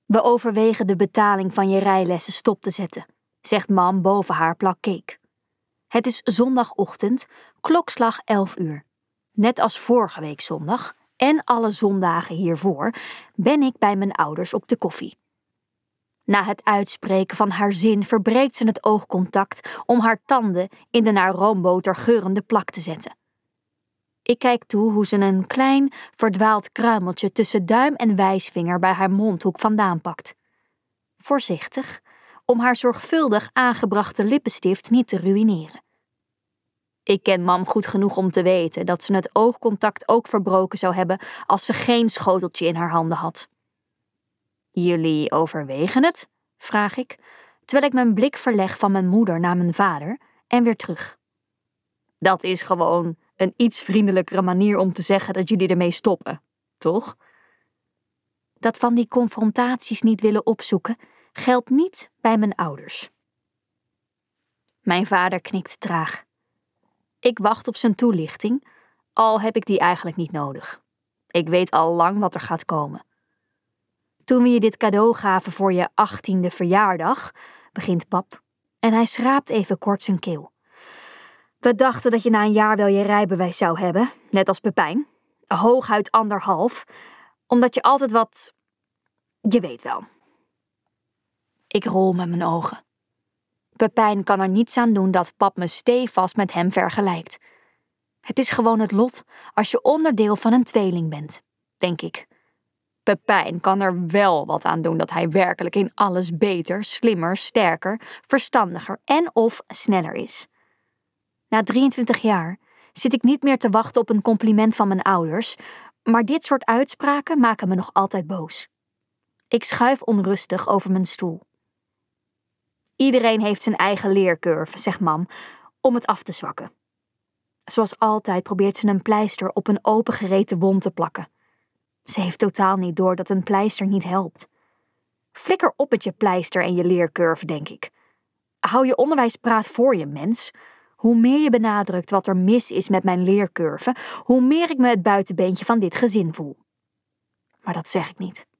We overwegen de betaling van je rijlessen stop te zetten, zegt mam boven haar plak cake. Het is zondagochtend, klokslag 11 uur. Net als vorige week zondag en alle zondagen hiervoor ben ik bij mijn ouders op de koffie. Na het uitspreken van haar zin verbreekt ze het oogcontact om haar tanden in de naar roomboter geurende plak te zetten. Ik kijk toe hoe ze een klein, verdwaald kruimeltje tussen duim en wijsvinger bij haar mondhoek vandaan pakt. Voorzichtig, om haar zorgvuldig aangebrachte lippenstift niet te ruïneren. Ik ken mam goed genoeg om te weten dat ze het oogcontact ook verbroken zou hebben als ze geen schoteltje in haar handen had. Jullie overwegen het? Vraag ik, terwijl ik mijn blik verleg van mijn moeder naar mijn vader en weer terug. Dat is gewoon een iets vriendelijkere manier om te zeggen dat jullie ermee stoppen, toch? Dat van die confrontaties niet willen opzoeken geldt niet bij mijn ouders. Mijn vader knikt traag. Ik wacht op zijn toelichting, al heb ik die eigenlijk niet nodig. Ik weet al lang wat er gaat komen. Toen we je dit cadeau gaven voor je 18e verjaardag, begint pap, en hij schraapt even kort zijn keel. We dachten dat je na een jaar wel je rijbewijs zou hebben, net als Pepijn. Hooguit 1,5, omdat je altijd wat... Je weet wel. Ik rol met mijn ogen. Pepijn kan er niets aan doen dat pap me stevast met hem vergelijkt. Het is gewoon het lot als je onderdeel van een tweeling bent, denk ik. Pepijn kan er wel wat aan doen dat hij werkelijk in alles beter, slimmer, sterker, verstandiger en of sneller is. Na 23 jaar zit ik niet meer te wachten op een compliment van mijn ouders, maar dit soort uitspraken maken me nog altijd boos. Ik schuif onrustig over mijn stoel. Iedereen heeft zijn eigen leercurve, zegt mam, om het af te zwakken. Zoals altijd probeert ze een pleister op een opengereten wond te plakken. Ze heeft totaal niet door dat een pleister niet helpt. Flikker op met je pleister en je leercurve, denk ik. Hou je onderwijspraat voor je, mens. Hoe meer je benadrukt wat er mis is met mijn leercurve, hoe meer ik me het buitenbeentje van dit gezin voel. Maar dat zeg ik niet.